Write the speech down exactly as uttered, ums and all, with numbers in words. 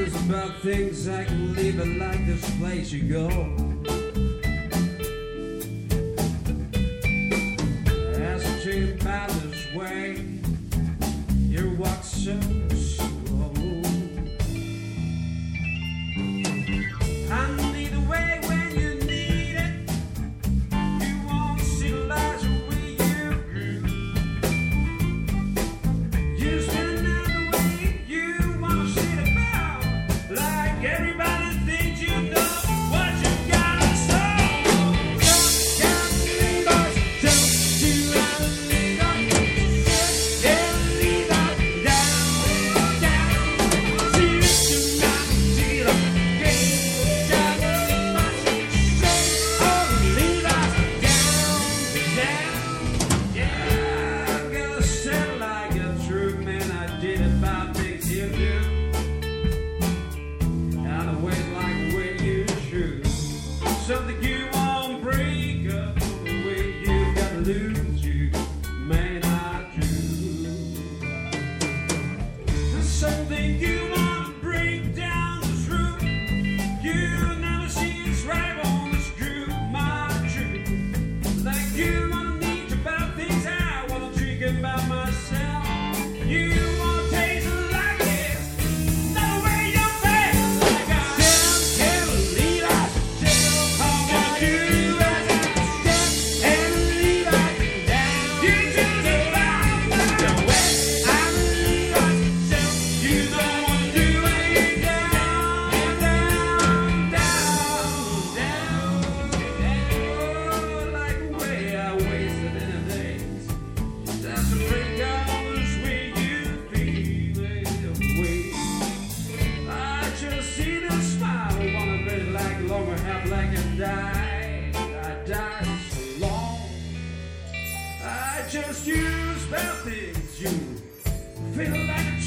About things I can leave it like this place you go. As I dream about this way, you walk so slow. I need a way when you need it. You won't see the lights where you grew. You spend the way you wanna see the like everybody thinks you know what you gotta say. Don't can't leave us, don't you ever leave us, can't leave us down, down. See you tonight, see the game, can't leave us, oh, leave us down, down. Yeah, I gotta say like a true man, I did about things you do. Something you won't break up, the way you gotta lose you may not do. Something you wanna break down the truth, you never see it's right on the screw, my truth. Like you wanna need about things I wanna drink about myself. You wanna taste it like this, no way you feel like I can't leave us. Just use about things you feel like